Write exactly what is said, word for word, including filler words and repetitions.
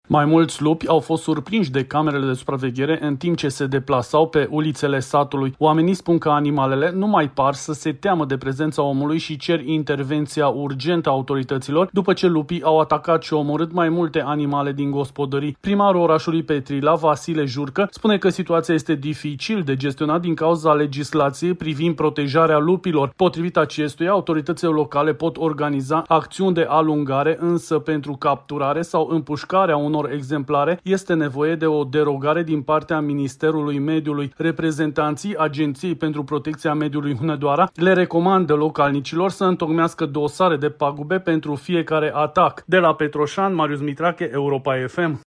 Mai mulți lupi au fost surprinși de camerele de supraveghere în timp ce se deplasau pe ulițele satului. Oamenii spun că animalele nu mai par să se teamă de prezența omului și cer intervenția urgentă a autorităților după ce lupii au atacat și omorât mai multe animale din gospodării. Primarul orașului Petrila, Vasile Jurcă, spune că situația este dificil de gestionat din cauza legislației privind protejarea lupilor. Potrivit acestuia, autoritățile locale pot organiza acțiuni de alungare, însă pentru capturare sau împușcarea unor exemplare este nevoie de o derogare din partea Ministerului Mediului. Reprezentanții Agenției pentru Protecția Mediului Hunedoara le recomandă localnicilor să întocmească dosare de pagube pentru fiecare atac. De la Petroșani, Marius Mitrache, Europa F M.